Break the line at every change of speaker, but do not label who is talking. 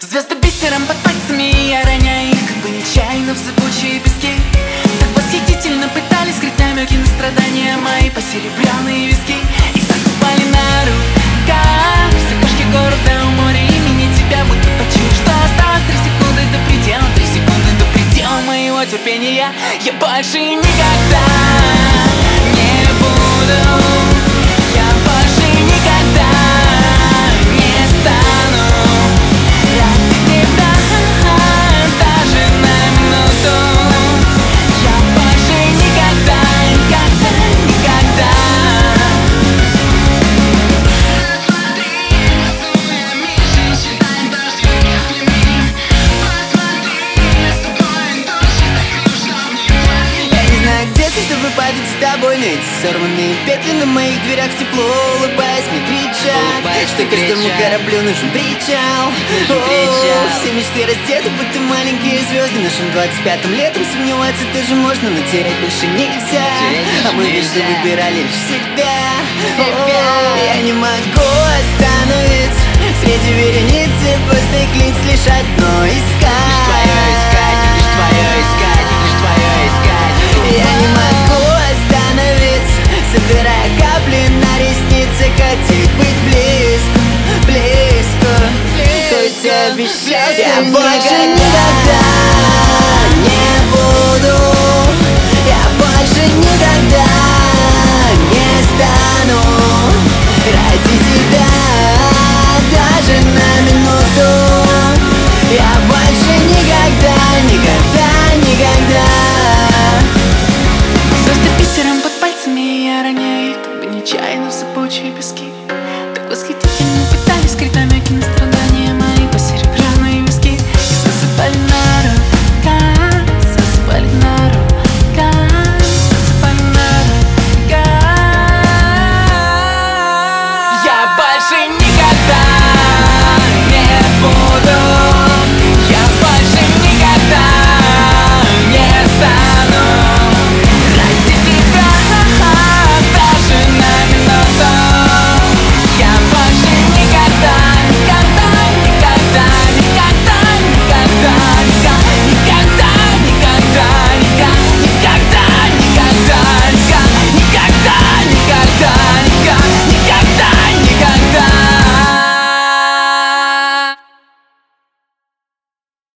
Звезды бисером под пальцами, я роняю их, как бы нечаянно в зыбучие пески. Так восхитительно пытались скрыть намеки на страдания мои посеребряные виски. И засыпали на руках все кошки города у моря имени тебя, будто почуял, что осталось 3 секунды до предела, 3 секунды до предела моего терпения. Я больше никогда не буду, я больше никогда не стану ради тебя даже на минуту. Я больше никогда, никогда, никогда. Посмотри на свой мир, считай дождь каплями. Посмотри на свой дождь, так уж нам не платили.
Я не знаю, где ты, чтобы падать с тобой, но эти сорванные петли на моих дверях тепло, улыбаясь, мне кричат, что каждому кораблю нужен причал. Все мечты раздеты, будто маленькие звезды. Нашим 25-м летом сомневаться тоже можно, но терять больше нельзя. А мы между выбирали лишь себя. Я не могу остановиться среди вереницы пустых лиц, лишь одно искать.
Лишь твое искать, лишь твое искать.